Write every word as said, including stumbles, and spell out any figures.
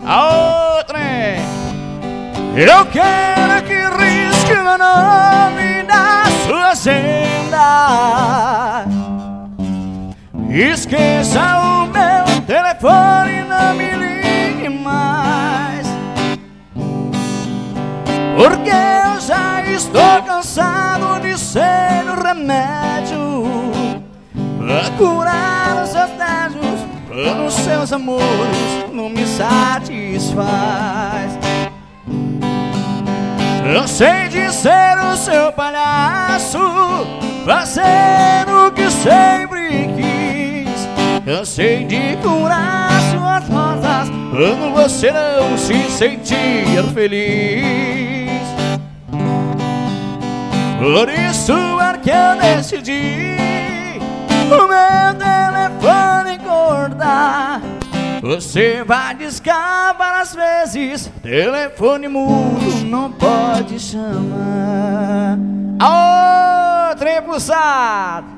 A outra é: eu quero que risque meu nome na sua agenda. Esqueça o meu telefone e não me ligue mais, porque eu já estou cansado de ser o remédio pra curar os seus desejos, quando os seus amores não me satisfaz. Eu sei de ser o seu palhaço, fazer o que sempre quis. Eu sei de curar suas rosas quando você não se sentir feliz. Por isso é que eu decidi o meu telefone cortar. Você vai discar várias vezes, telefone mudo não pode chamar. Aô, trem pulsado!